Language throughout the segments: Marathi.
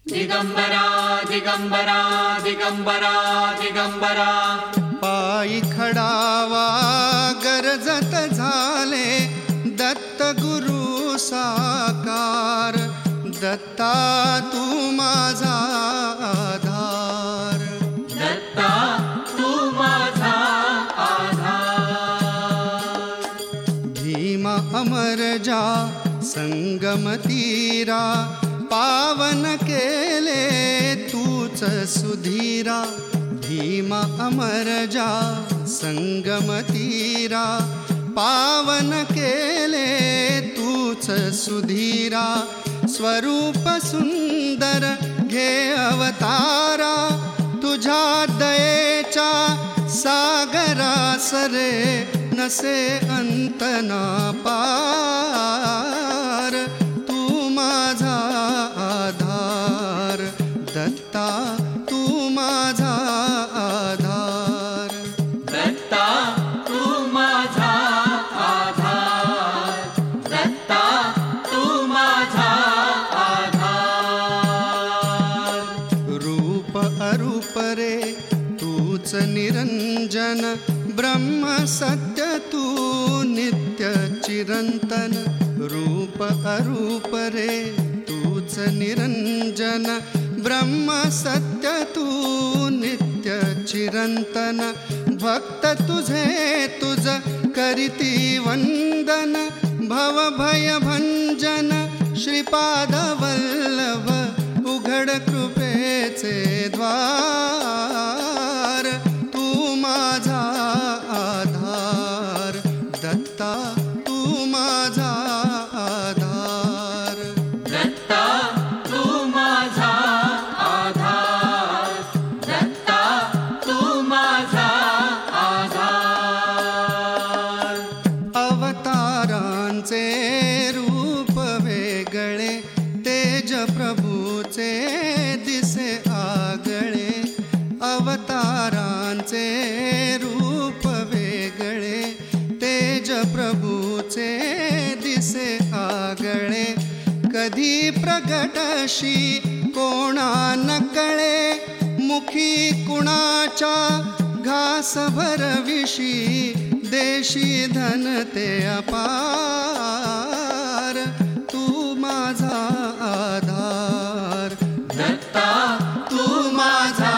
दिगंबरा दिगंबरा दिगंबरा दिगंबरा पायी खडावा गरजत झाले दत्त गुरु साकार दत्ता तू माझा आधार दत्ता तू माझा आधार भीमा अमरजा संगम तीरा पावन केले तूच सुधीरा भीमा अमरजा संगम तीरा पावन केले तूच सुधीरा स्वरूप सुंदर घे अवतारा तुझ्या दयेच्या सागरा सरे नसे अंत ना पार तू माझा आधार दत्ता तू माझा आधार दत्ता तू माझा आधार दत्ता तू माझा आधार रूप अरूप रे तूच निरंजन ब्रह्म सत्य तू नित्य चिरंतन रूप अरूप रे तूच निरंजन ब्रह्म सत्य तू नित्य चिरंतन भक्त तुझे तुझ करीती वंदन भव भय भंजन श्रीपाद वल्लभ उघड कृपेचे द्वार तू माझा आधार दत्ता तू माझा आधार दत्ता तू माझा आधार दत्ता तू माझा आधार अवतारांचे रूप वेगळे तेज प्रभूचे दिसे आगळे अवतारांचे रूप वेगळे तेज प्रभूचे दिसे आगळे कधी प्रगटशी कोणा न कळे मुखी कुणाच्या घास भरविशी देशी धन ते अपार तू माझा आधार दत्ता तू माझा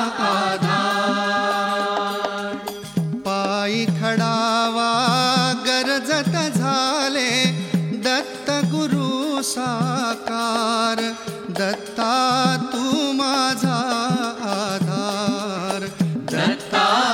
आधार पायी खडावा गरजत झाले दत्त गुरु साकार दत्ता तू माझा आधार दत्ता